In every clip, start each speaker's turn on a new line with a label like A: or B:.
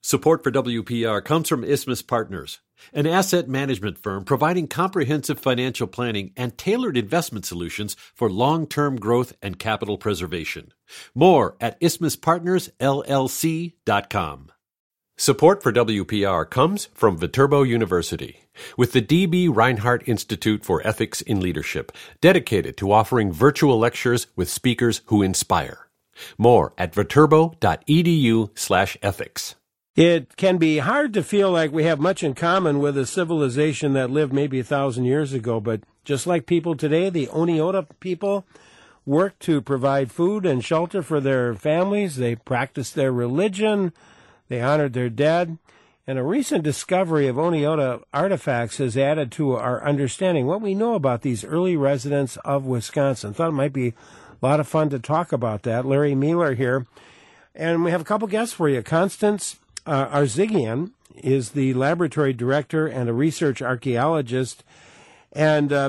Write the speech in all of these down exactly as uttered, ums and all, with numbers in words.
A: Support for W P R comes from Isthmus Partners, an asset management firm providing comprehensive financial planning and tailored investment solutions for long-term growth and capital preservation. More at isthmus partners l l c dot com. Support for W P R comes from Viterbo University, with the D B Reinhardt Institute for Ethics in Leadership, dedicated to offering virtual lectures with speakers who inspire. More at viterbo.edu slash ethics.
B: It can be hard to feel like we have much in common with a civilization that lived maybe a thousand years ago, but just like people today, the Oneota people worked to provide food and shelter for their families. They practiced their religion. They honored their dead. And a recent discovery of Oneota artifacts has added to our understanding what we know about these early residents of Wisconsin. Thought it might be a lot of fun to talk about that. Larry Mueller here. And we have a couple guests for you. Constance Uh, Arzigian is the laboratory director and a research archaeologist and uh,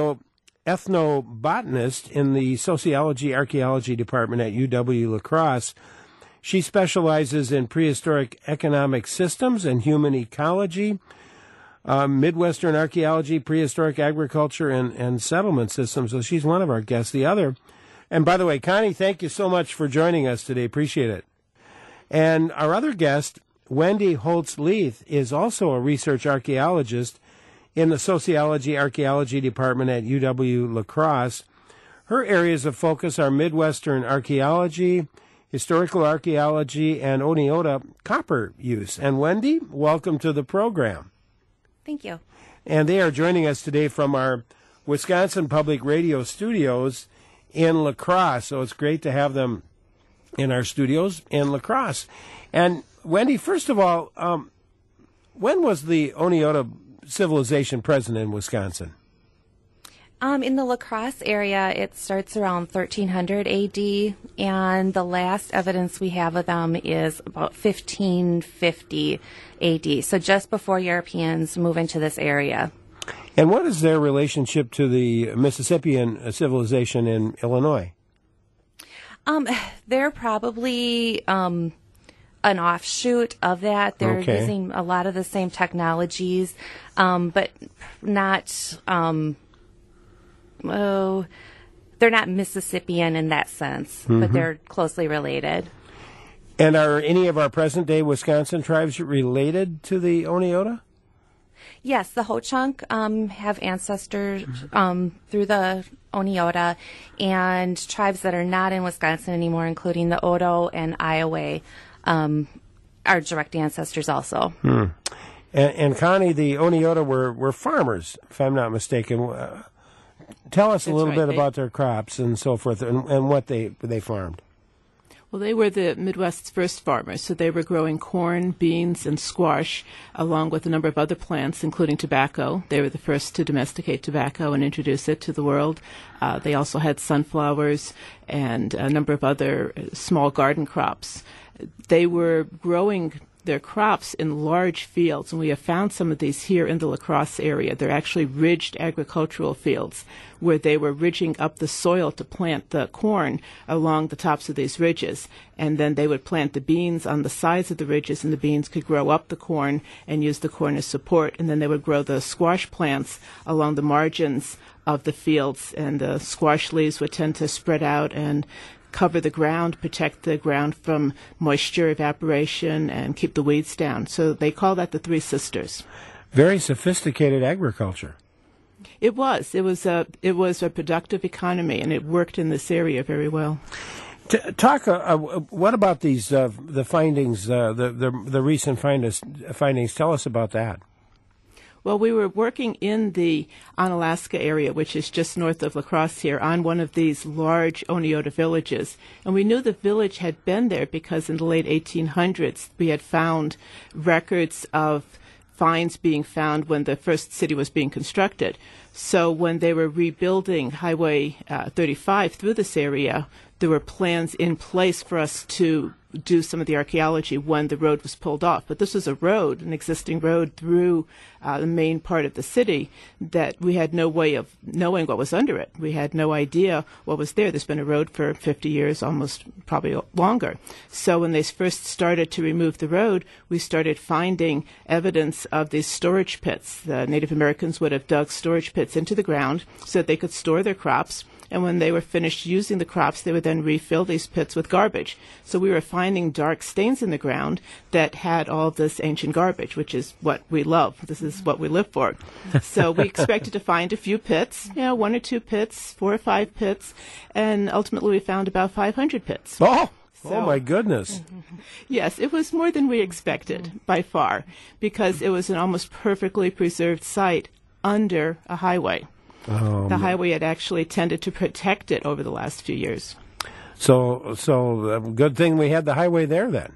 B: paleoethnobotanist in the sociology archaeology department at U W La Crosse. She specializes in prehistoric economic systems and human ecology, uh, Midwestern archaeology, prehistoric agriculture, and, and settlement systems. So she's one of our guests. The other, and by the way, Connie, thank you so much for joining us today. Appreciate it. And our other guest, Wendy Holtz-Leith, is also a research archaeologist in the Sociology Archaeology Department at U W La Crosse. Her areas of focus are Midwestern archaeology, historical archaeology, and Oneota copper use. And Wendy, welcome to the program.
C: Thank you.
B: And they are joining us today from our Wisconsin Public Radio studios in La Crosse. So it's great to have them in our studios in La Crosse. And Wendy, first of all, um, when was the Oneota civilization present in Wisconsin?
C: Um, in the La Crosse area, it starts around thirteen hundred A D, and the last evidence we have of them is about fifteen fifty A D, so just before Europeans move into this area.
B: And what is their relationship to the Mississippian civilization in Illinois?
C: Um, they're probably um, an offshoot of that. They're
B: okay.
C: using a lot of the same technologies, um, but not. Um, oh, they're not Mississippian in that sense, mm-hmm. but they're closely related.
B: And are any of our present-day Wisconsin tribes related to the Oneota?
C: Yes, the Ho-Chunk um, have ancestors um, through the Oneota, and tribes that are not in Wisconsin anymore, including the Odo and Iowa, um, are direct ancestors also.
B: Hmm. And, and Connie, the Oneota were, were farmers, if I'm not mistaken. Uh, tell us a
D: That's
B: little
D: right.
B: bit
D: they,
B: about their crops and so forth, and, and what they they farmed.
D: Well, they were the Midwest's first farmers, so they were growing corn, beans, and squash, along with a number of other plants, including tobacco. They were the first to domesticate tobacco and introduce it to the world. Uh, they also had sunflowers and a number of other small garden crops. They were growing their crops in large fields, and we have found some of these here in the La Crosse area. They're actually ridged agricultural fields where they were ridging up the soil to plant the corn along the tops of these ridges, and then they would plant the beans on the sides of the ridges, and the beans could grow up the corn and use the corn as support, and then they would grow the squash plants along the margins of the fields, and the squash leaves would tend to spread out and cover the ground, protect the ground from moisture evaporation, and keep the weeds down. So they call that the Three Sisters.
B: Very sophisticated agriculture.
D: It was. It was a. It was a productive economy, and it worked in this area very well.
B: T- talk. Uh, uh, what about these uh, the findings? Uh, the the the recent findings. Findings. Tell us about that.
D: Well, we were working in the Onalaska area, which is just north of La Crosse here, on one of these large Oneota villages. And we knew the village had been there because in the late eighteen hundreds we had found records of finds being found when the first city was being constructed. So when they were rebuilding Highway uh, thirty-five through this area, there were plans in place for us to do some of the archaeology when the road was pulled off. But this was a road, an existing road through uh, the main part of the city that we had no way of knowing what was under it. We had no idea what was there. There's been a road for fifty years, almost probably longer. So when they first started to remove the road, we started finding evidence of these storage pits. The Native Americans would have dug storage pits into the ground so that they could store their crops. And when they were finished using the crops, they would then refill these pits with garbage. So we were finding dark stains in the ground that had all this ancient garbage, which is what we love. This is what we live for. So we expected to find a few pits, you know, one or two pits, four or five pits, and ultimately we found about five hundred pits.
B: Oh!
D: So,
B: oh, my goodness.
D: Yes, it was more than we expected, by far, because it was an almost perfectly preserved site under a highway.
B: Um,
D: the highway had actually tended to protect it over the last few years.
B: So, so uh, good thing we had the highway there then.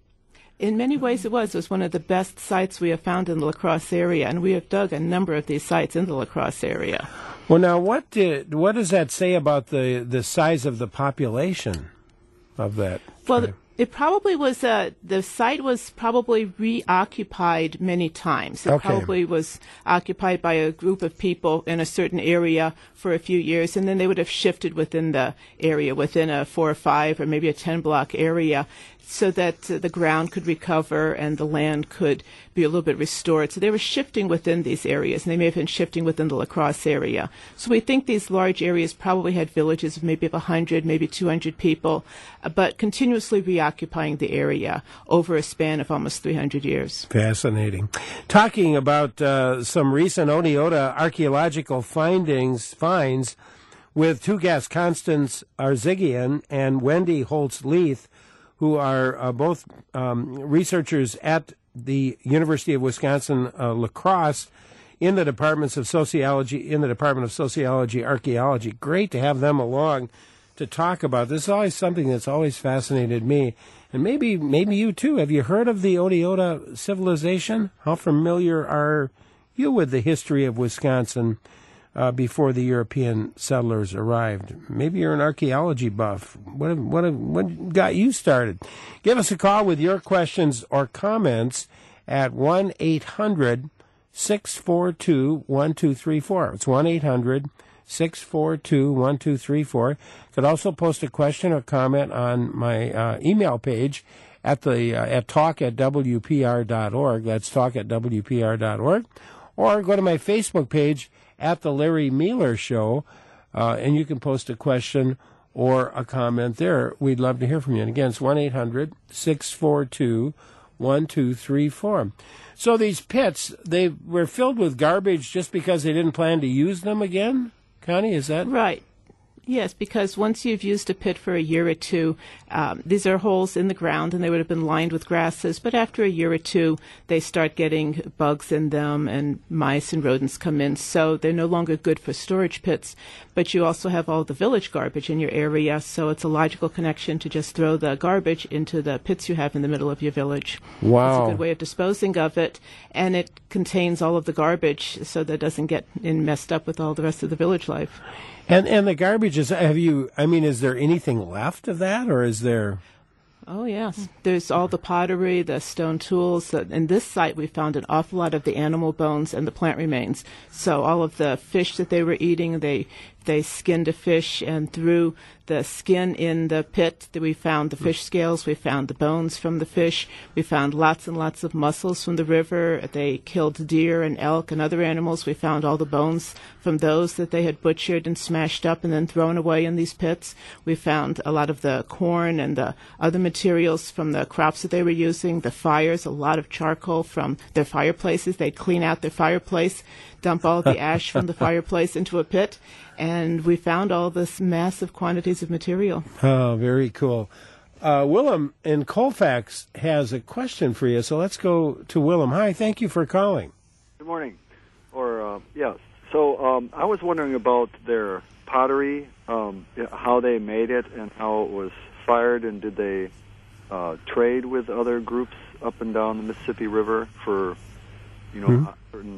D: In many ways it was. It was one of the best sites we have found in the La Crosse area, and we have dug a number of these sites in the La Crosse area.
B: Well, now, what did, what does that say about the, the size of the population of that?
D: Well,
B: tribe?
D: It probably was, uh, the site was probably reoccupied many times. It
B: Okay.
D: probably was occupied by a group of people in a certain area for a few years, and then they would have shifted within the area, within a four or five or maybe a ten block area, so that uh, the ground could recover and the land could be a little bit restored. So they were shifting within these areas, and they may have been shifting within the La Crosse area. So we think these large areas probably had villages of maybe one hundred, maybe two hundred people, uh, but continuously reoccupying the area over a span of almost three hundred years.
B: Fascinating. Talking about uh, some recent Oneota archaeological findings, finds with two guests, Constance Arzigian and Wendy Holtz-Leith, who are uh, both um, researchers at the University of Wisconsin uh, La Crosse in the departments of sociology, in the Department of Sociology, Archaeology. Great to have them along to talk about this. Is always something that's always fascinated me, and maybe maybe you too. Have you heard of the Oneota civilization? How familiar are you with the history of Wisconsin Uh, before the European settlers arrived? Maybe you're an archaeology buff. What what what got you started? Give us a call with your questions or comments at one eight hundred six four two one two three four. It's one eight hundred six four two one two three four. You could also post a question or comment on my uh, email page at the uh, at talk at w p r dot org. That's talk at w p r dot org. Or go to my Facebook page at the Larry Mealer Show, uh, and you can post a question or a comment there. We'd love to hear from you. And again, it's one eight hundred six four two one two three four. So these pits, they were filled with garbage just because they didn't plan to use them again? Connie, is that?
D: Right. Yes, because once you've used a pit for a year or two, um, these are holes in the ground, and they would have been lined with grasses. But after a year or two, they start getting bugs in them, and mice and rodents come in. So they're no longer good for storage pits. But you also have all the village garbage in your area, so it's a logical connection to just throw the garbage into the pits you have in the middle of your village.
B: Wow.
D: It's a good way of disposing of it, and it contains all of the garbage so that it doesn't get in messed up with all the rest of the village life.
B: And and the garbage is, have you, I mean, is there anything left of that, or is there?
D: Oh, yes. There's all the pottery, the stone tools. In this site, we found an awful lot of the animal bones and the plant remains. So all of the fish that they were eating, they they skinned a fish, and through the skin in the pit, we found the fish scales, we found the bones from the fish, we found lots and lots of mussels from the river. They killed deer and elk and other animals. We found all the bones from those that they had butchered and smashed up and then thrown away in these pits. We found a lot of the corn and the other materials from the crops that they were using, the fires, a lot of charcoal from their fireplaces. They'd clean out their fireplace, dump all the ash from the fireplace into a pit, and we found all this massive quantities of material.
B: Oh, very cool. Uh, Willem in Colfax has a question for you, so let's go to Willem. Hi, thank you for calling.
E: Good morning. Or, uh, yes. So um, I was wondering about their pottery, um, how they made it and how it was fired, and did they uh, trade with other groups up and down the Mississippi River for, you know, mm-hmm. certain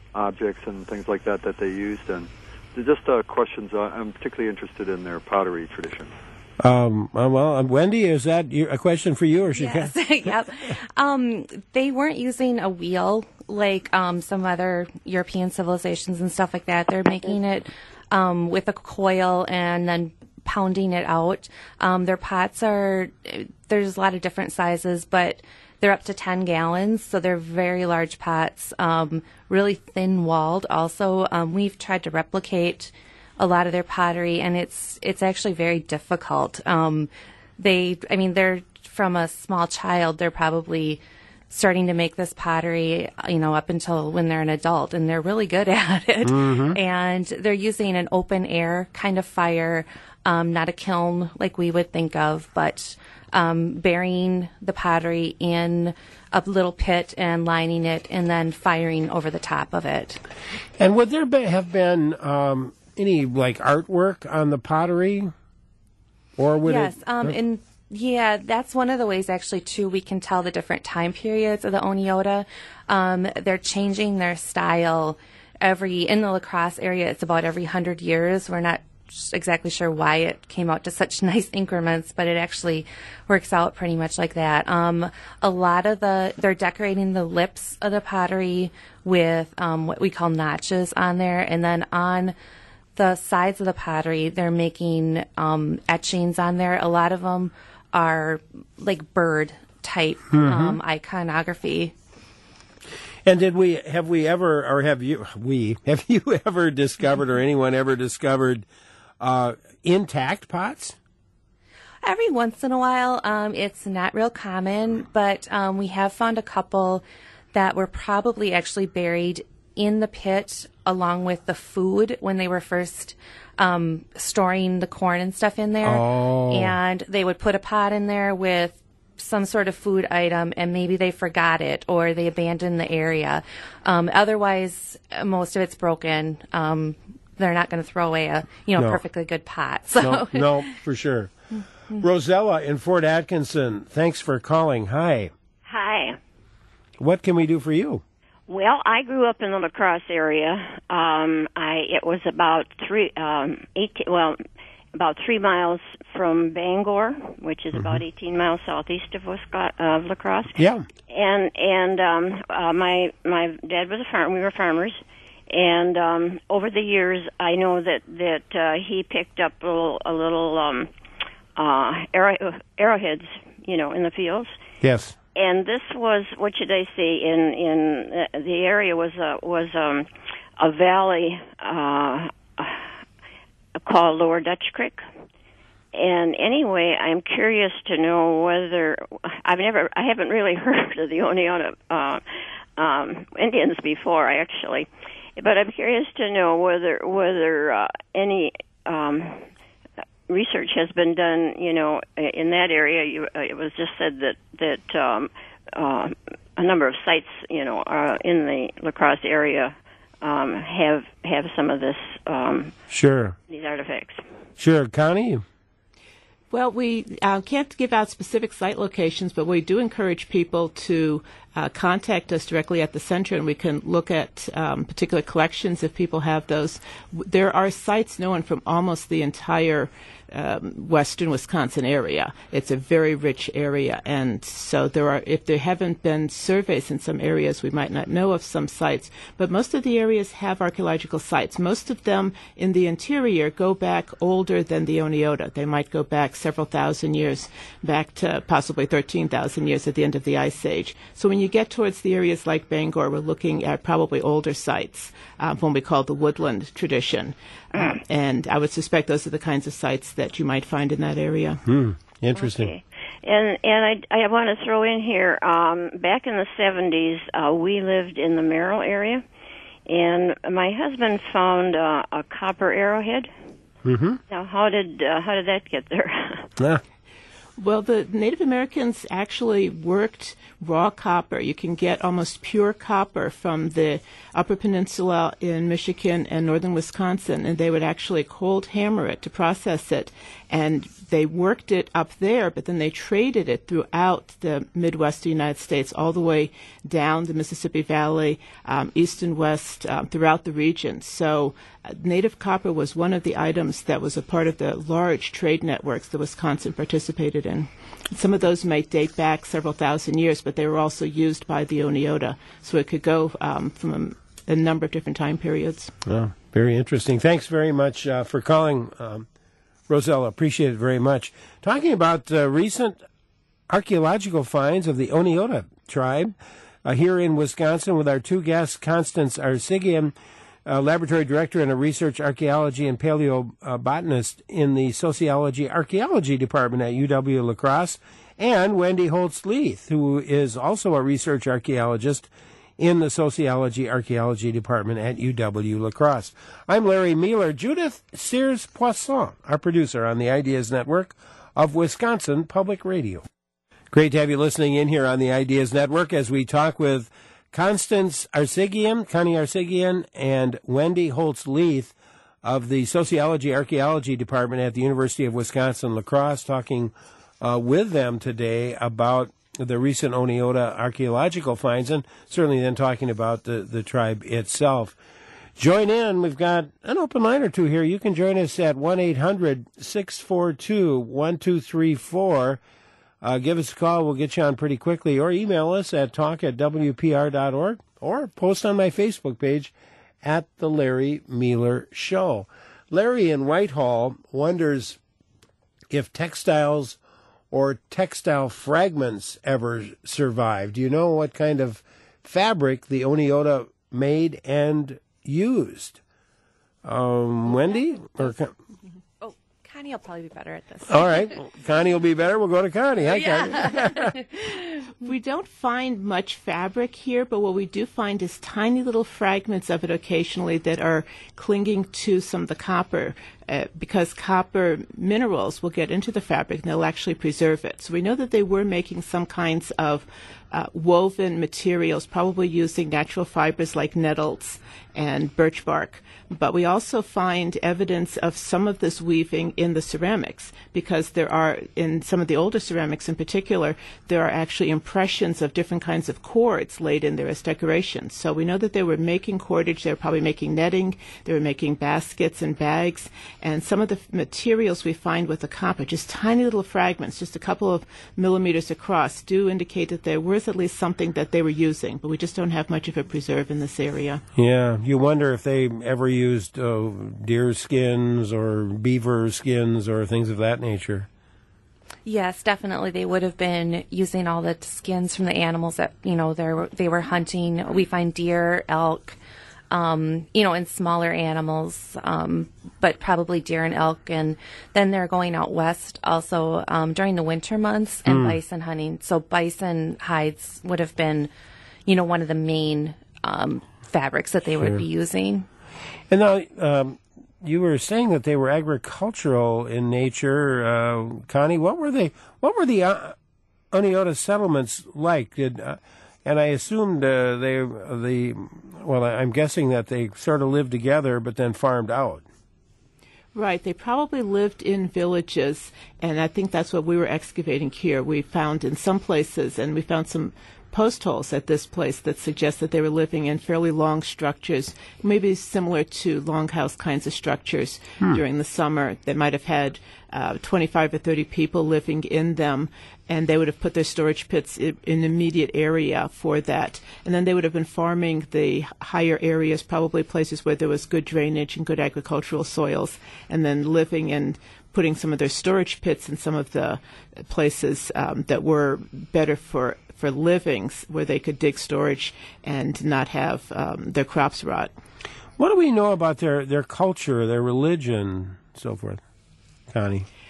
E: objects and things like that that they used, and just uh, questions. Uh, I'm particularly interested in their pottery tradition.
B: Um, well, uh, Wendy, is that your, a question for you, or should?
C: Yes. Yep. Um, they weren't using a wheel like um, some other European civilizations and stuff like that. They're making it um, with a coil and then pounding it out. Um, their pots are, there's a lot of different sizes, but they're up to ten gallons, so they're very large pots, um, really thin-walled also. Um, we've tried to replicate a lot of their pottery, and it's it's actually very difficult. Um, they, I mean, they're from a small child, they're probably starting to make this pottery, you know, up until when they're an adult, and they're really good at it. Mm-hmm. And they're using an open air kind of fire, um, not a kiln like we would think of, but um, burying the pottery in a little pit and lining it, and then firing over the top of it.
B: And would there be, have been um, any like artwork on the pottery, or would
C: yes,
B: it?
C: um,
B: uh,
C: and yeah, that's one of the ways actually too we can tell the different time periods of the Oneota. Um, they're changing their style every in the La Crosse area. It's about every hundred years. We're not exactly sure why it came out to such nice increments, but it actually works out pretty much like that. Um, a lot of the, they're decorating the lips of the pottery with um, what we call notches on there, and then on the sides of the pottery, they're making um, etchings on there. A lot of them are like bird type mm-hmm. um, iconography.
B: And did we have we ever, or have you we have you ever discovered, or anyone ever discovered uh, intact pots?
C: Every once in a while, um, it's not real common, but um, we have found a couple that were probably actually buried in the pit along with the food when they were first um, storing the corn and stuff in there.
B: Oh.
C: And they would put a pot in there with some sort of food item, and maybe they forgot it or they abandoned the area. Um, otherwise, most of it's broken. Um, they're not going to throw away a you know
B: no.
C: perfectly good pot. So.
B: No, no, for sure. Rosella in Fort Atkinson, thanks for calling. Hi.
F: Hi.
B: What can we do for you?
F: Well, I grew up in the La Crosse area. Um, I it was about three, um, eighteen, well, about three miles from Bangor, which is mm-hmm. about eighteen miles southeast of, Wisconsin, of La Crosse.
B: Yeah.
F: And and um, uh, my my dad was a farmer. We were farmers, and um, over the years, I know that that uh, he picked up a little, a little um, uh, arrow, arrowheads, you know, in the fields.
B: Yes.
F: And this was, what should I say, in in uh, the area was a was um, a valley uh, called Lower Dutch Creek. And anyway, I'm curious to know whether I've never, I haven't really heard of the Oneota uh, um, Indians before, actually, but I'm curious to know whether whether uh, any um, research has been done, you know, in that area. You, uh, it was just said that that um, uh, a number of sites, you know, uh, in the La Crosse area um, have have some of this. Um,
B: sure.
F: These artifacts.
B: Sure, Connie.
D: Well, we uh, can't give out specific site locations, but we do encourage people to uh, contact us directly at the center, and we can look at um, particular collections if people have those. There are sites known from almost the entire um, western Wisconsin area. It's a very rich area, and so there are. If there haven't been surveys in some areas, we might not know of some sites, but most of the areas have archaeological sites. Most of them in the interior go back older than the Oneota. They might go back several thousand years, back to possibly thirteen thousand years at the end of the Ice Age. So when you get towards the areas like Bangor, we're looking at probably older sites, um, what we call the woodland tradition. Um, and I would suspect those are the kinds of sites that you might find in that area.
B: Hmm. Interesting.
F: Okay. And and I, I want to throw in here, um, back in the seventies, uh, we lived in the Merrill area, and my husband found uh, a copper arrowhead.
B: Mm-hmm.
F: Now, how did uh, how did that get there?
B: Yeah.
D: Well, the Native Americans actually worked raw copper. You can get almost pure copper from the Upper Peninsula in Michigan and northern Wisconsin, and they would actually cold hammer it to process it. And they worked it up there, but then they traded it throughout the Midwest United States, all the way down the Mississippi Valley, um, east and west, um, throughout the region. So uh, native copper was one of the items that was a part of the large trade networks that Wisconsin participated in. Some of those might date back several thousand years, but they were also used by the Oneota, so it could go um, from a, a number of different time periods.
B: Oh, very interesting. Thanks very much uh, for calling, um, Rosella. Appreciate it very much. Talking about uh, recent archaeological finds of the Oneota tribe uh, here in Wisconsin with our two guests, Constance Arsigian, uh, laboratory director and a research archaeology and paleobotanist in the sociology archaeology department at U W-La Crosse, and Wendy Holtz-Leith, who is also a research archaeologist in the sociology archaeology department at U W-La Crosse. I'm Larry Mueller. Judith Sears-Poisson, our producer on the Ideas Network of Wisconsin Public Radio. Great to have you listening in here on the Ideas Network as we talk with Constance Arsigian, Connie Arsigian, and Wendy Holtz-Leith of the Sociology Archaeology Department at the University of Wisconsin-La Crosse, talking uh, with them today about the recent Oneota archaeological finds, and certainly then talking about the, the tribe itself. Join in. We've got an open line or two here. You can join us at one eight hundred six four two one two three four. Uh, give us a call. We'll get you on pretty quickly. Or email us at talk at w p r dot org or post on my Facebook page at The Larry Mueller Show. Larry in Whitehall wonders if textiles or textile fragments ever survived. Do you know what kind of fabric the Oneota made and used? Um, Wendy? Or
C: Connie will probably be better at this.
B: All right. Connie will be better. We'll go to Connie. Hi,
C: yeah.
B: Connie.
D: We don't find much fabric here, but what we do find is tiny little fragments of it occasionally that are clinging to some of the copper, uh, because copper minerals will get into the fabric and they'll actually preserve it. So we know that they were making some kinds of uh, woven materials, probably using natural fibers like nettles and birch bark. But we also find evidence of some of this weaving in the ceramics, because there are, in some of the older ceramics in particular, there are actually impressions of different kinds of cords laid in there as decorations. So we know that they were making cordage, they were probably making netting, they were making baskets and bags, and some of the f- materials we find with the copper, just tiny little fragments, just a couple of millimeters across, do indicate that there was at least something that they were using, but we just don't have much of a preserve in this area.
B: Yeah, you wonder if they ever used uh, deer skins or beaver skins or things of that nature.
C: Yes, definitely. They would have been using all the skins from the animals that, you know, they were, they were hunting. We find deer, elk, um, you know, and smaller animals, um, but probably deer and elk. And then they're going out west also um, during the winter months and mm. bison hunting. So bison hides would have been, you know, one of the main um, fabrics that they sure. would be using.
B: And now, um, you were saying that they were agricultural in nature, uh, Connie. What were they? What were the uh, Oneota settlements like? Did uh, and I assumed uh, they the well, I'm guessing that they sort of lived together, but then farmed out.
D: Right. They probably lived in villages, and I think that's what we were excavating here. We found in some places, and we found some post holes at this place that suggest that they were living in fairly long structures, maybe similar to longhouse kinds of structures hmm. during the summer that might have had uh, twenty-five or thirty people living in them, and they would have put their storage pits in an immediate area for that. And then they would have been farming the higher areas, probably places where there was good drainage and good agricultural soils, and then living in putting some of their storage pits in some of the places um, that were better for for livings, where they could dig storage and not have um, their crops rot.
B: What do we know about their, their culture, their religion, so forth, Connie?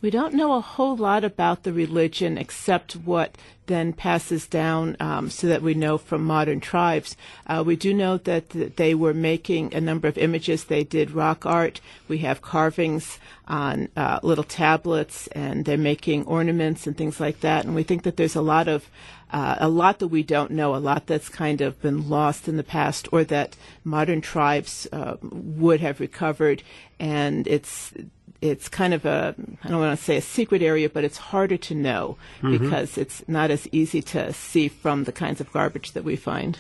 D: We don't know a whole lot about the religion except what then passes down um, so that we know from modern tribes. Uh, we do know that th- they were making a number of images. They did rock art. We have carvings on uh, little tablets, and they're making ornaments and things like that. And we think that there's a lot of uh, a lot that we don't know, a lot that's kind of been lost in the past, or that modern tribes uh, would have recovered. And it's It's kind of a, I don't want to say a secret area, but it's harder to know mm-hmm. because it's not as easy to see from the kinds of garbage that we find.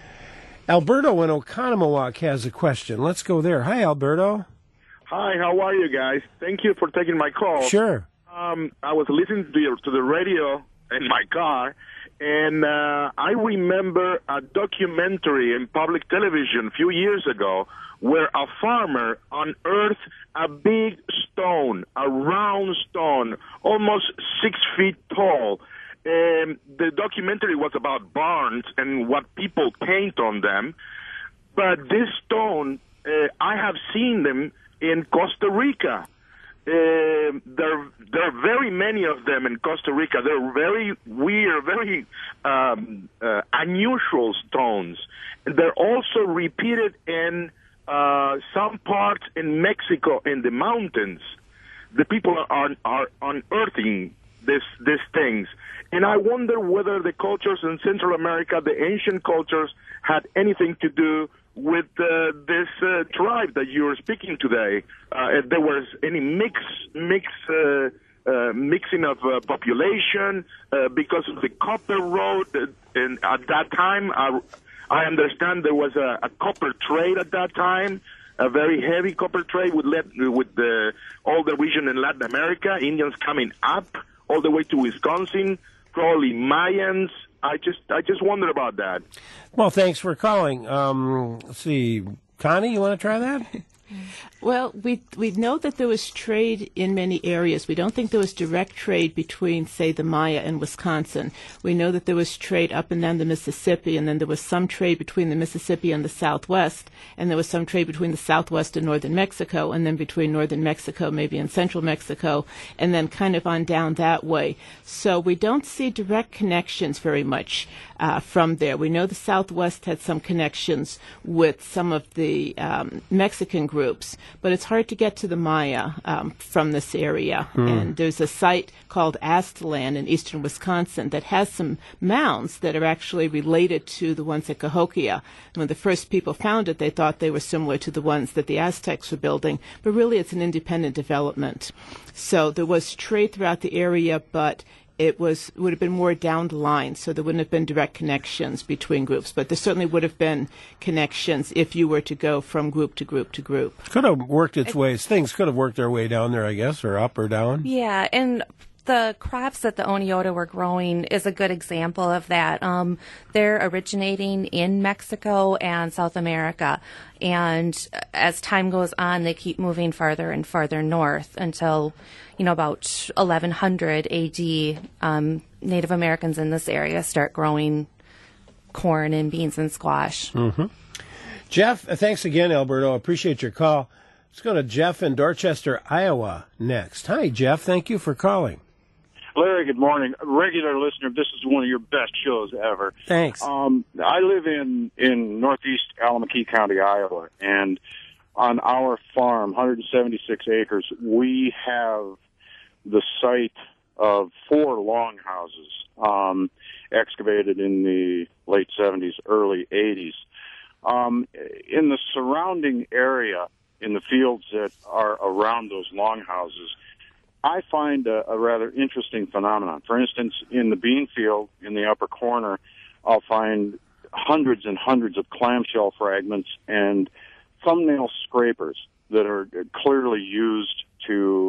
B: Alberto in Oconomowoc has a question. Let's go there. Hi, Alberto.
G: Hi, how are you guys? Thank you for taking my call.
B: Sure.
G: Um, I was listening to the, to the radio in my car, and uh, I remember a documentary in public television a few years ago where a farmer unearthed a big stone, a round stone, almost six feet tall. Um, the documentary was about barns and what people paint on them. But this stone, uh, I have seen them in Costa Rica. Uh, there, there are very many of them in Costa Rica. They're very weird, very um, uh, unusual stones. And they're also repeated in Uh, some parts in Mexico, in the mountains. The people are are unearthing this these things, and I wonder whether the cultures in Central America, the ancient cultures, had anything to do with uh, this uh, tribe that you're speaking today. Uh, if there was any mix mix uh, uh, mixing of uh, population uh, because of the copper road, and at that time. Uh, I understand there was a, a copper trade at that time, a very heavy copper trade with let, with the, all the region in Latin America, Indians coming up all the way to Wisconsin, probably Mayans. I just I just wonder about that.
B: Well, thanks for calling. Um, let's see. Connie, you want to try that?
D: Well, we we know that there was trade in many areas. We don't think there was direct trade between, say, the Maya and Wisconsin. We know that there was trade up and down the Mississippi, and then there was some trade between the Mississippi and the Southwest, and there was some trade between the Southwest and northern Mexico, and then between northern Mexico, maybe and central Mexico, and then kind of on down that way. So we don't see direct connections very much uh, from there. We know the Southwest had some connections with some of the um, Mexican groups, but it's hard to get to the Maya um, from this area. Mm. And there's a site called Aztlan in eastern Wisconsin that has some mounds that are actually related to the ones at Cahokia. When the first people found it, they thought they were similar to the ones that the Aztecs were building, but really it's an independent development. So there was trade throughout the area, but it was would have been more down the line, so there wouldn't have been direct connections between groups. But there certainly would have been connections if you were to go from group to group to group.
B: Could have worked its ways. Things could have worked their way down there, I guess, or up or down.
C: Yeah, and the crops that the Oneota were growing is a good example of that. Um, they're originating in Mexico and South America, and as time goes on, they keep moving farther and farther north until, you know, about eleven hundred A D, um, Native Americans in this area start growing corn and beans and squash.
B: Mm-hmm. Jeff, thanks again, Alberto. Appreciate your call. Let's go to Jeff in Dorchester, Iowa next. Hi, Jeff. Thank you for calling.
H: Larry, good morning. A regular listener, this is one of your best shows ever.
B: Thanks.
H: Um, I live in, in northeast Alameda County, Iowa, and on our farm, one hundred seventy-six acres, we have the site of four longhouses um, excavated in the late seventies, early eighties. Um, in the surrounding area, in the fields that are around those longhouses, I find a, a rather interesting phenomenon. For instance, in the bean field in the upper corner, I'll find hundreds and hundreds of clamshell fragments and thumbnail scrapers that are clearly used to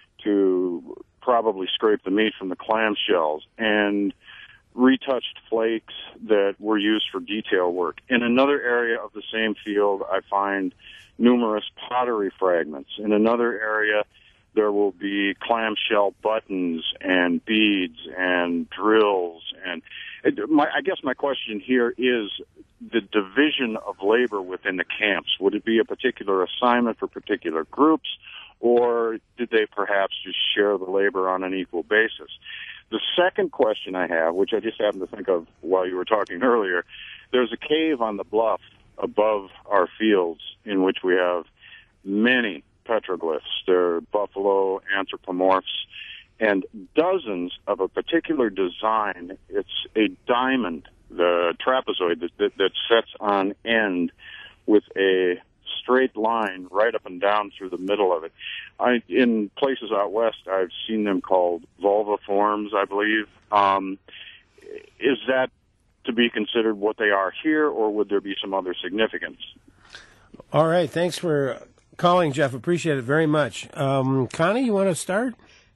H: to probably scrape the meat from the clamshells, and retouched flakes that were used for detail work. In another area of the same field, I find numerous pottery fragments. In another area, there will be clamshell buttons and beads and drills. And it, my, I guess my question here is the division of labor within the camps. Would it be a particular assignment for particular groups, or did they perhaps just share the labor on an equal basis? The second question I have, which I just happened to think of while you were talking earlier, there's a cave on the bluff above our fields in which we have many petroglyphs. They're buffalo anthropomorphs and dozens of a particular design. It's a diamond, the trapezoid that, that, that sets on end with a straight line right up and down through the middle of it. I, in places out west, I've seen them called vulviforms, I believe. Um, is that to be considered what they are here, or would there be some other significance?
B: All right. Thanks for calling, Jeff. Appreciate it very much. Um, Connie, you want to start?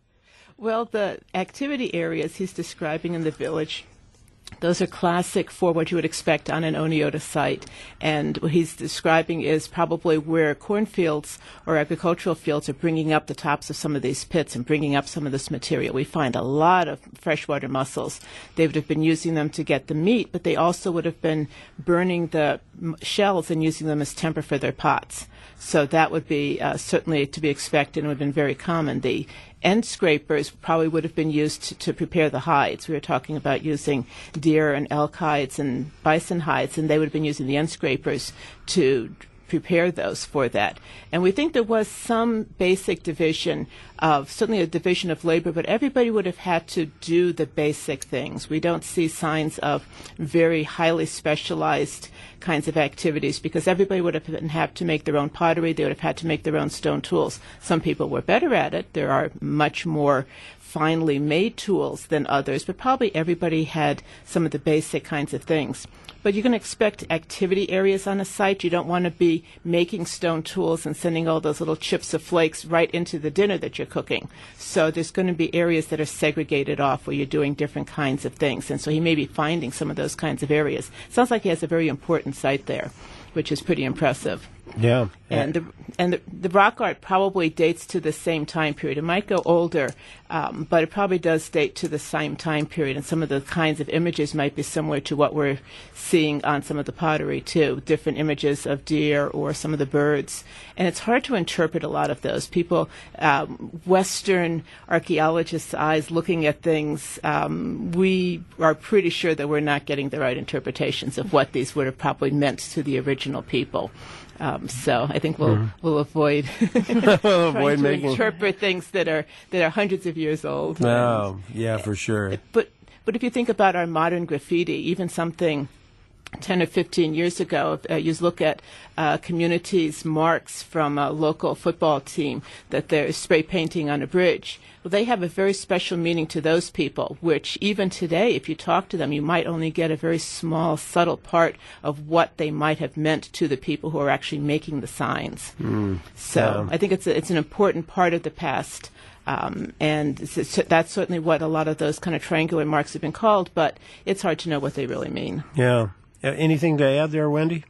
D: Well, the activity areas he's describing in the village, those are classic for what you would expect on an Oneota site. And what he's describing is probably where cornfields or agricultural fields are bringing up the tops of some of these pits and bringing up some of this material. We find a lot of freshwater mussels. They would have been using them to get the meat, but they also would have been burning the shells and using them as timber for their pots. So that would be uh, certainly to be expected and would have been very common. The end scrapers probably would have been used to, to prepare the hides. We were talking about using deer and elk hides and bison hides, and they would have been using the end scrapers to prepare those for that. And we think there was some basic division of, certainly a division of labor, but everybody would have had to do the basic things. We don't see signs of very highly specialized kinds of activities because everybody would have had to make their own pottery. They would have had to make their own stone tools. Some people were better at it. There are much more finely made tools than others, but probably everybody had some of the basic kinds of things. But you're going to expect activity areas on a site. You don't want to be making stone tools and sending all those little chips of flakes right into the dinner that you're cooking. So there's going to be areas that are segregated off where you're doing different kinds of things. And so he may be finding some of those kinds of areas. Sounds like he has a very important site there, which is pretty impressive.
B: Yeah.
D: And the and the, the rock art probably dates to the same time period. It might go older, um, but it probably does date to the same time period. And some of the kinds of images might be similar to what we're seeing on some of the pottery, too. Different images of deer or some of the birds. And it's hard to interpret a lot of those. People, um, Western archaeologists' eyes looking at things, um, we are pretty sure that we're not getting the right interpretations of what these would have probably meant to the original people. Um, so I think we'll mm-hmm. we'll avoid
B: we'll
D: trying
B: avoid
D: to
B: making
D: interpret things that are that are hundreds of years old.
B: Oh, yeah, for sure.
D: But but if you think about our modern graffiti, even something ten or fifteen years ago, uh, you look at uh, communities' marks from a local football team that they're spray painting on a bridge. Well, they have a very special meaning to those people, which even today, if you talk to them, you might only get a very small, subtle part of what they might have meant to the people who are actually making the signs. Mm, so yeah. I think it's a, it's an important part of the past. Um, and it's, it's, that's certainly what a lot of those kind of triangular marks have been called, but it's hard to know what they really mean.
B: Yeah. Uh, anything to add there, Wendy?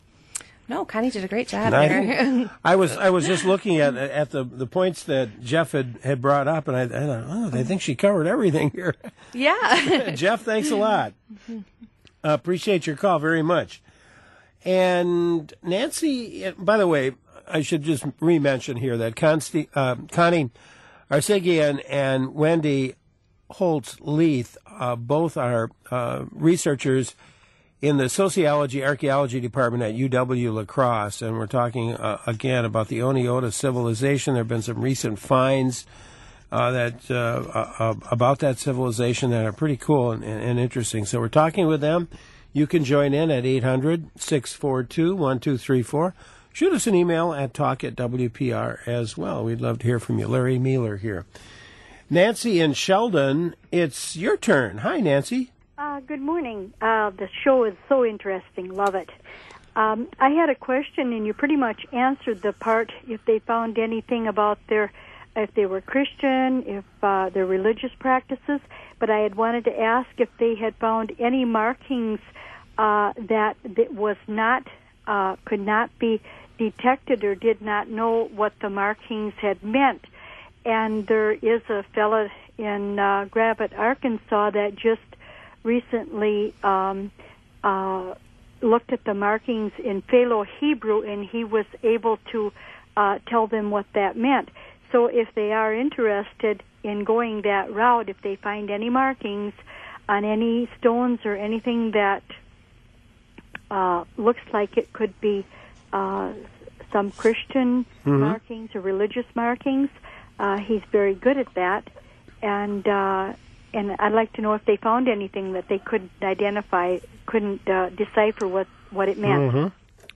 C: No, Connie did a great job
B: I,
C: there.
B: I was I was just looking at at the, the points that Jeff had, had brought up, and I, I thought, oh, I think she covered everything here.
C: Yeah.
B: Jeff, thanks a lot. Uh, appreciate your call very much. And Nancy, by the way, I should just re-mention here that Consti, uh, Connie Arsegian and Wendy Holtz-Leith, uh, both are uh, researchers in the Sociology Archaeology Department at U W La Crosse, and we're talking uh, again about the Oneota civilization. There have been some recent finds uh, that uh, uh, about that civilization that are pretty cool and, and interesting. So we're talking with them. You can join in at eight hundred, six four two, one two three four. Shoot us an email at talk at W P R as well. We'd love to hear from you. Larry Mealer here. Nancy in Sheldon, it's your turn. Hi, Nancy.
I: Uh, good morning. Uh, the show is so interesting. Love it. Um, I had a question, and you pretty much answered the part if they found anything about their, if they were Christian, if uh, their religious practices. But I had wanted to ask if they had found any markings uh, that, that was not, uh, could not be detected or did not know what the markings had meant. And there is a fella in uh, Gravette, Arkansas, that just recently um, uh, looked at the markings in Philo Hebrew, and he was able to uh, tell them what that meant. So if they are interested in going that route, if they find any markings on any stones or anything that uh, looks like it could be uh, some Christian mm-hmm. markings or religious markings, uh, he's very good at that. And uh, and I'd like to know if they found anything that they couldn't identify, couldn't uh, decipher what, what it meant.
B: Mm-hmm.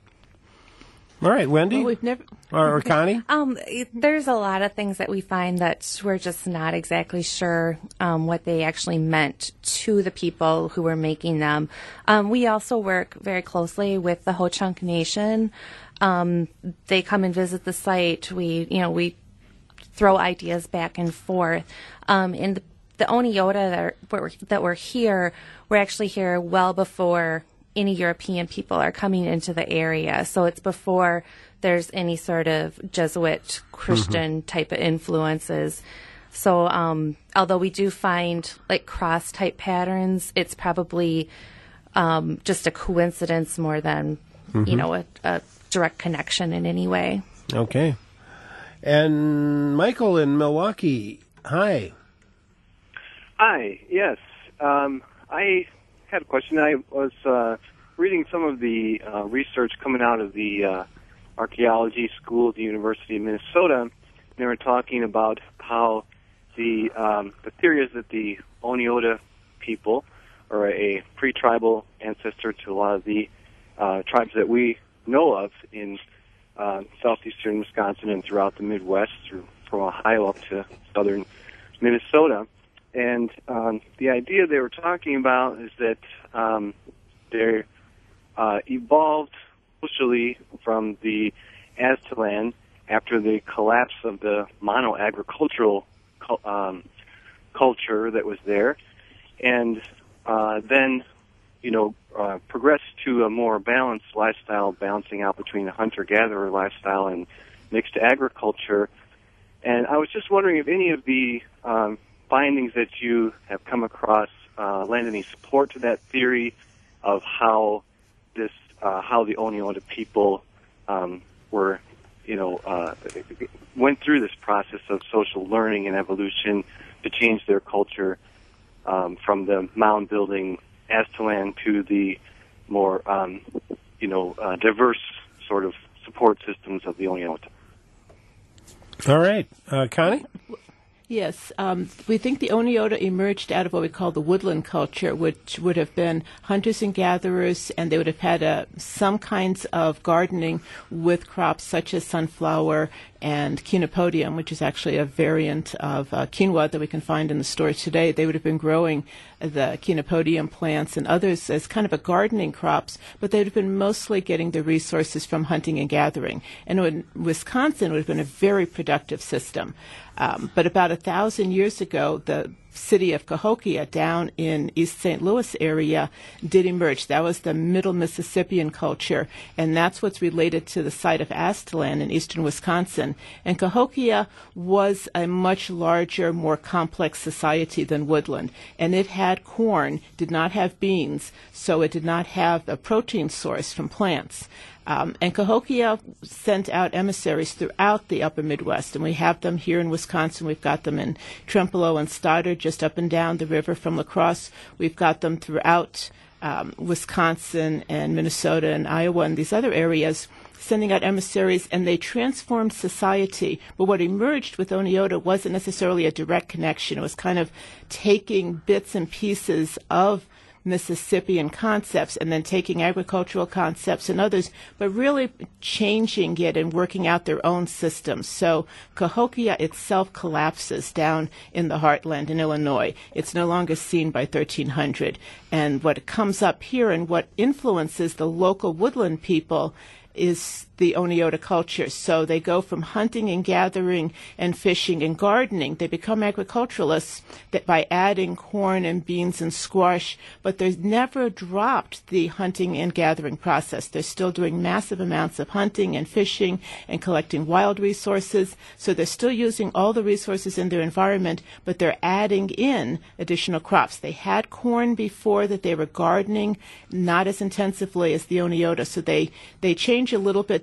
B: All right, Wendy?
D: Well, we've never...
B: or, or Connie?
C: Um, it, there's a lot of things that we find that we're just not exactly sure um, what they actually meant to the people who were making them. Um, we also work very closely with the Ho-Chunk Nation. Um, they come and visit the site. We, you know, we throw ideas back and forth. Um, and the, the Oneota that, are, that were here were actually here well before any European people are coming into the area. So it's before there's any sort of Jesuit Christian mm-hmm. type of influences. So um, although we do find like cross type patterns, it's probably um, just a coincidence more than, mm-hmm. you know, a, a direct connection in any way.
B: Okay. And Michael in Milwaukee, hi.
J: Hi, yes. Um, I had a question. I was uh, reading some of the uh, research coming out of the uh, archaeology school at the University of Minnesota. And they were talking about how the um, the theory is that the Oneota people are a pre-tribal ancestor to a lot of the uh, tribes that we know of in uh, southeastern Wisconsin and throughout the Midwest, through, from Ohio up to southern Minnesota. And um, the idea they were talking about is that um, they uh, evolved socially from the Aztlan after the collapse of the mono-agricultural um, culture that was there, and uh, then, you know, uh, progressed to a more balanced lifestyle, balancing out between the hunter-gatherer lifestyle and mixed agriculture. And I was just wondering if any of the um, findings that you have come across uh, lend any support to that theory of how this, uh, how the Oneota people um, were, you know, uh, went through this process of social learning and evolution to change their culture um, from the mound-building Aztlan to the more, um, you know, uh, diverse sort of support systems of the Oneota.
B: All right. Uh, Connie?
D: Yes, um, we think the Oneota emerged out of what we call the woodland culture, which would have been hunters and gatherers, and they would have had uh, some kinds of gardening with crops such as sunflower and Chenopodium, which is actually a variant of uh, quinoa that we can find in the store today. They would have been growing the Chenopodium plants and others as kind of a gardening crops, but they would have been mostly getting their resources from hunting and gathering. And in Wisconsin, it would have been a very productive system. Um, but about a thousand years ago, the city of Cahokia down in East Saint Louis area did emerge. That was the Middle Mississippian culture, and that's what's related to the site of Aztlan in eastern Wisconsin. And Cahokia was a much larger, more complex society than Woodland, and it had corn, did not have beans, so it did not have a protein source from plants. Um, and Cahokia sent out emissaries throughout the upper Midwest, and we have them here in Wisconsin. We've got them in Trempealeau and Stoddard, just up and down the river from La Crosse. We've got them throughout um, Wisconsin and Minnesota and Iowa and these other areas, sending out emissaries, and they transformed society. But what emerged with Oneota wasn't necessarily a direct connection. It was kind of taking bits and pieces of Mississippian concepts and then taking agricultural concepts and others, but really changing it and working out their own systems. So Cahokia itself collapses down in the heartland in Illinois. It's no longer seen by thirteen hundred. And what comes up here and what influences the local woodland people is the Oneota culture. So they go from hunting and gathering and fishing and gardening. They become agriculturalists that by adding corn and beans and squash, but they've never dropped the hunting and gathering process. They're still doing massive amounts of hunting and fishing and collecting wild resources. So they're still using all the resources in their environment, but they're adding in additional crops. They had corn before that they were gardening, not as intensively as the Oneota. So they, they change a little bit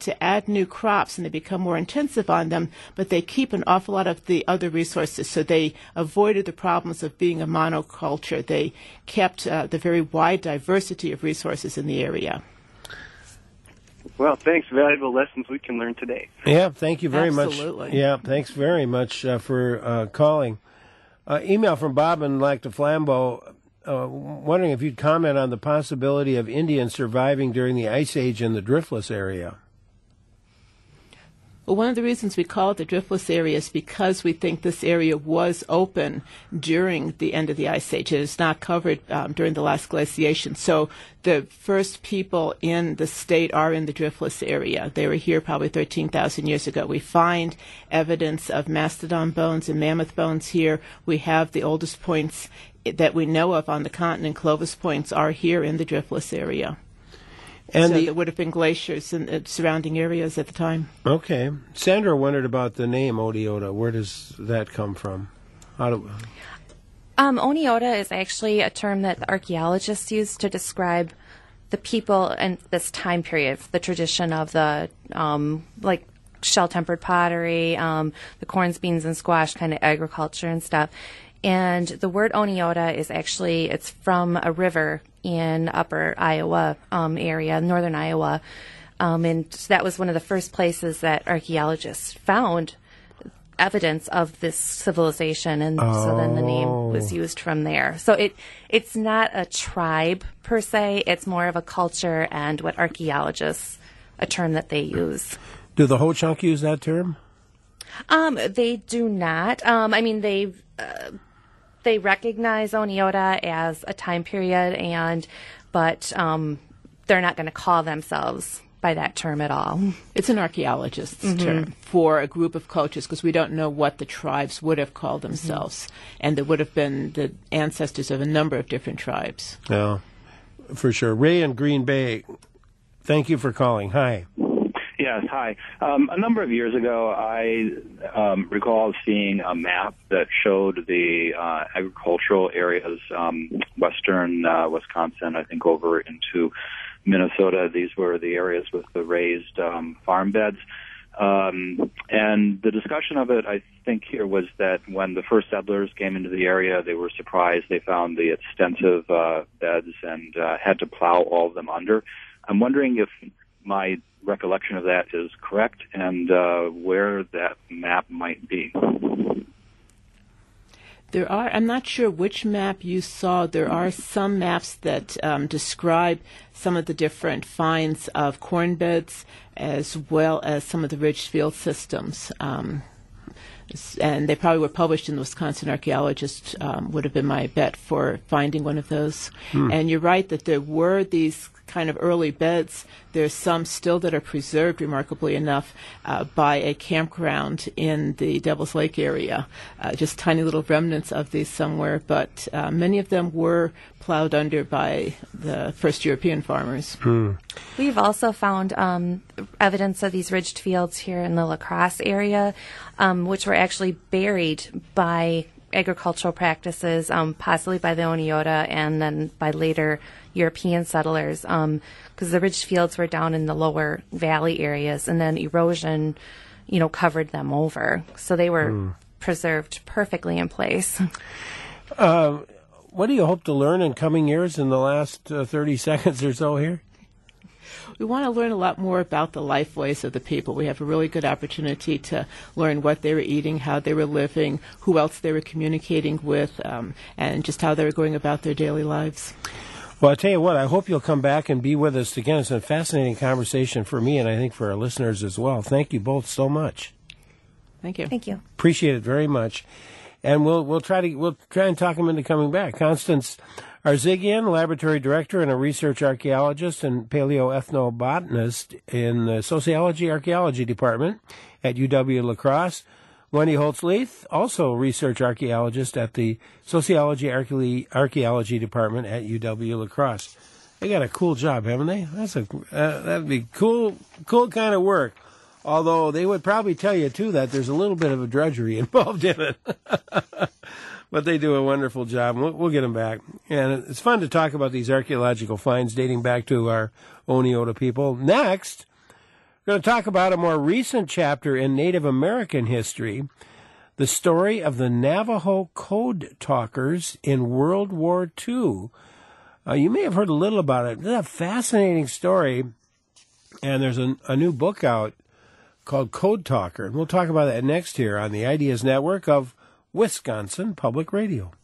D: to add new crops and they become more intensive on them, but they keep an awful lot of the other resources. So they avoided the problems of being a monoculture. They kept uh, the very wide diversity of resources in the area.
J: Well, thanks. Valuable lessons we can learn today.
B: Yeah, thank you very
D: Absolutely.
B: much. Yeah, thanks very much uh, for uh, calling. Uh, email from Bob in Lac du Flambeau, uh, wondering if you'd comment on the possibility of Indians surviving during the Ice Age in the Driftless area.
D: Well, one of the reasons we call it the Driftless area is because we think this area was open during the end of the Ice Age. It is not covered um, during the last glaciation. So the first people in the state are in the Driftless area. They were here probably thirteen thousand years ago. We find evidence of mastodon bones and mammoth bones here. We have the oldest points that we know of on the continent. Clovis points are here in the Driftless area. And so the, there would have been glaciers in the surrounding areas at the time.
B: Okay. Sandra wondered about the name Oneota. Where does that come from? How do,
C: um, Oneota is actually a term that the archaeologists use to describe the people in this time period, the tradition of the, um, like, shell-tempered pottery, um, the corns, beans, and squash kind of agriculture and stuff. And the word Oneota is actually, it's from a river in upper Iowa um, area, northern Iowa. Um, and that was one of the first places that archaeologists found evidence of this civilization. And oh. so then the name was used from there. So it it's not a tribe per se. It's more of a culture and what archaeologists, a term that they use.
B: Do the Ho-Chunk use that term?
C: Um, they do not. Um, I mean, they uh, they recognize Oneota as a time period, and but um, they're not going to call themselves by that term at all.
D: It's an archaeologist's
C: mm-hmm.
D: term for a group of cultures because we don't know what the tribes would have called themselves, mm-hmm. and they would have been the ancestors of a number of different tribes.
B: Yeah, for sure. Ray in Green Bay, thank you for calling. Hi.
K: Yes, hi. Um, a number of years ago, I um, recall seeing a map that showed the uh, agricultural areas, um, western uh, Wisconsin, I think over into Minnesota. These were the areas with the raised um, farm beds. Um, and the discussion of it, I think, here was that when the first settlers came into the area, they were surprised. They found the extensive uh, beds and uh, had to plow all of them under. I'm wondering if my recollection of that is correct, and uh, where that map might be.
D: There are, I'm not sure which map you saw. There are some maps that um, describe some of the different finds of corn beds as well as some of the ridged field systems. Um, and they probably were published in the Wisconsin Archaeologist, um, would have been my bet for finding one of those. Hmm. And you're right that there were these kind of early beds. There's some still that are preserved, remarkably enough, uh, by a campground in the Devil's Lake area. Uh, just tiny little remnants of these somewhere, but uh, many of them were plowed under by the first European farmers.
B: Hmm.
C: We've also found um, evidence of these ridged fields here in the La Crosse area, um, which were actually buried by agricultural practices, um, possibly by the Oneota and then by later European settlers, because um, the ridged fields were down in the lower valley areas, and then erosion, you know, covered them over. So they were mm. preserved perfectly in place.
B: Uh, what do you hope to learn in coming years in the last uh, thirty seconds or so here?
D: We want to learn a lot more about the life ways of the people. We have a really good opportunity to learn what they were eating, how they were living, who else they were communicating with, um, and just how they were going about their daily lives.
B: Well, I tell you what, I hope you'll come back and be with us again. It's a fascinating conversation for me and I think for our listeners as well. Thank you both so much.
D: Thank you.
C: Thank you.
B: Appreciate it very much. And we'll we'll try to we'll try and talk them into coming back. Constance Arzigian, laboratory director and a research archaeologist and paleoethnobotanist in the Sociology Archaeology Department at U W La Crosse. Wendy Holtz-Leith, also research archaeologist at the Sociology Archaeology Department at U W La Crosse. They got a cool job, haven't they? That's a uh, that'd be cool, cool kind of work. Although they would probably tell you too that there's a little bit of a drudgery involved in it. But they do a wonderful job. We'll, we'll get them back. And it's fun to talk about these archaeological finds dating back to our Oneota people. Next, We're going to talk about a more recent chapter in Native American history, the story of the Navajo Code Talkers in World War Two. Uh, you may have heard a little about it. It's a fascinating story, and there's a, a new book out called Code Talker, and we'll talk about that next here on the Ideas Network of Wisconsin Public Radio.